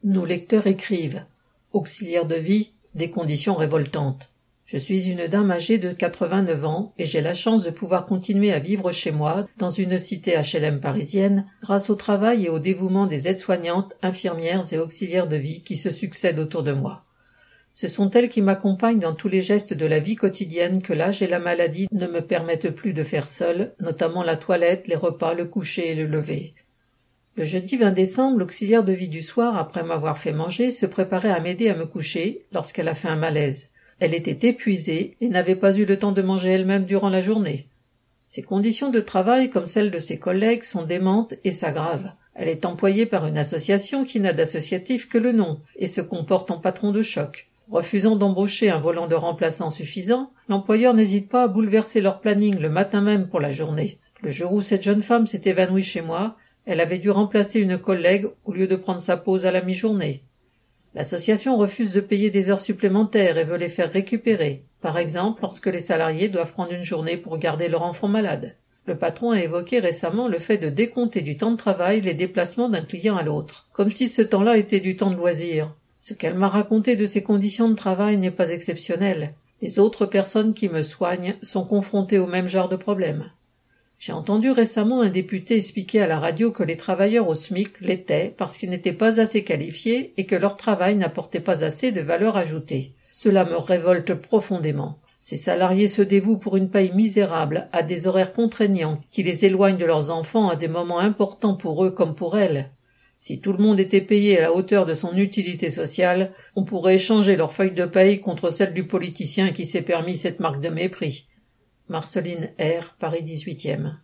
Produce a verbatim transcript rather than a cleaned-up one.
Nos lecteurs écrivent « Auxiliaire de vie, des conditions révoltantes ». Je suis une dame âgée de quatre-vingt-neuf ans et j'ai la chance de pouvoir continuer à vivre chez moi, dans une cité H L M parisienne, grâce au travail et au dévouement des aides-soignantes, infirmières et auxiliaires de vie qui se succèdent autour de moi. Ce sont elles qui m'accompagnent dans tous les gestes de la vie quotidienne que l'âge et la maladie ne me permettent plus de faire seule, notamment la toilette, les repas, le coucher et le lever. Le jeudi vingt décembre, l'auxiliaire de vie du soir, après m'avoir fait manger, se préparait à m'aider à me coucher lorsqu'elle a fait un malaise. Elle était épuisée et n'avait pas eu le temps de manger elle-même durant la journée. Ses conditions de travail, comme celles de ses collègues, sont démentes et s'aggravent. Elle est employée par une association qui n'a d'associatif que le nom et se comporte en patron de choc. Refusant d'embaucher un volant de remplaçant suffisant, l'employeur n'hésite pas à bouleverser leur planning le matin même pour la journée. Le jour où cette jeune femme s'est évanouie chez moi, elle avait dû remplacer une collègue au lieu de prendre sa pause à la mi-journée. L'association refuse de payer des heures supplémentaires et veut les faire récupérer, par exemple lorsque les salariés doivent prendre une journée pour garder leur enfant malade. Le patron a évoqué récemment le fait de décompter du temps de travail les déplacements d'un client à l'autre, comme si ce temps-là était du temps de loisir. Ce qu'elle m'a raconté de ses conditions de travail n'est pas exceptionnel. Les autres personnes qui me soignent sont confrontées au même genre de problème. J'ai entendu récemment un député expliquer à la radio que les travailleurs au SMIC l'étaient parce qu'ils n'étaient pas assez qualifiés et que leur travail n'apportait pas assez de valeur ajoutée. Cela me révolte profondément. Ces salariés se dévouent pour une paye misérable, à des horaires contraignants, qui les éloignent de leurs enfants à des moments importants pour eux comme pour elles. Si tout le monde était payé à la hauteur de son utilité sociale, on pourrait échanger leur feuille de paye contre celle du politicien qui s'est permis cette marque de mépris. Marceline R, Paris dix-huitième.